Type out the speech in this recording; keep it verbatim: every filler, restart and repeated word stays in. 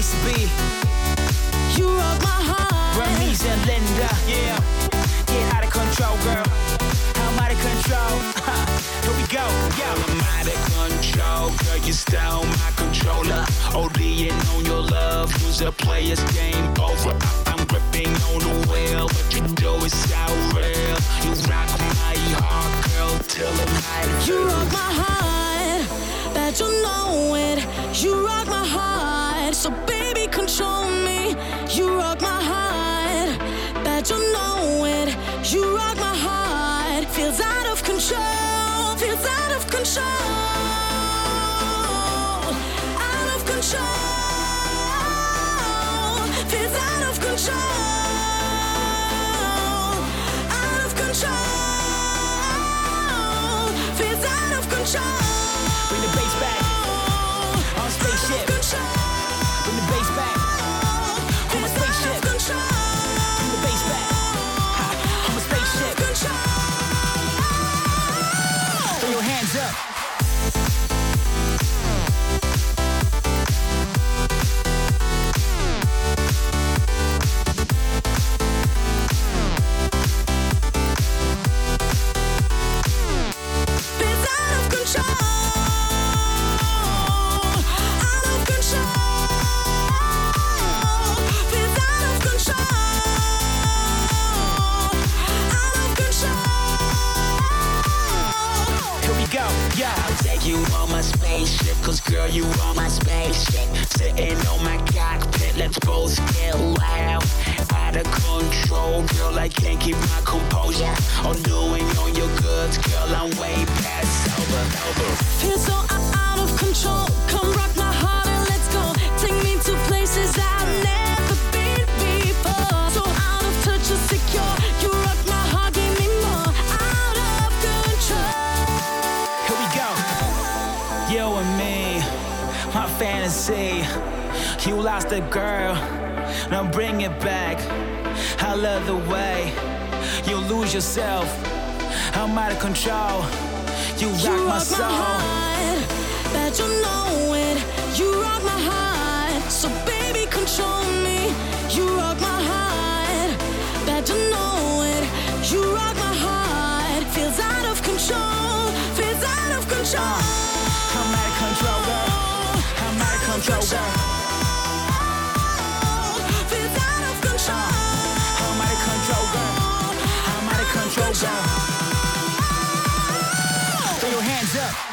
place to be. You rock my heart. Ramiz and Linda, yeah. Get out of control, girl. I'm out of control. Here we go, yeah. I'm out of control, girl. You stole my controller. ODing on your love, use a player's game over. I'm gripping on the wheel, what you do is so real. You rock my heart, girl, till the night. You rock my heart, bet you know it. You rock my heart, so baby control me. You rock my heart, bet you know it. You rock my heart, feels out of control, feels out of control, out of control, feels out of control, out of control, feels out of control. Bring the bass back. On spaceship. Bring the bass back. On a spaceship. Bring the bass back. Ha, I'm a spaceship. Throw your hands up. Feels out of control, out of control, feels out of control, out of control. Here we go, yeah. I'll take you on my spaceship, cause girl, you on my spaceship. Sitting on my cockpit, let's both get loud. Out of control, girl, I can't keep my composure. I'm doing on your goods, girl, I'm way past sober, sober. Feel so out of control. Come rock my heart and let's go. Take me to places I've never been before. So out of touch and secure. You rock my heart, give me more. Out of control. Here we go. You and me, my fantasy. You lost a girl, now bring it back. I love the way you lose yourself. I'm out of control. You rock, You my rock soul. my heart, bet you know it. You rock my heart, so baby control me. You rock my heart, bet you know it. You rock my heart, feels out of control, feels out of control. I'm out of control, girl. I'm out of control, girl. Feels out of control. I'm out of control, girl. I'm out of control, girl. Throw your hands up.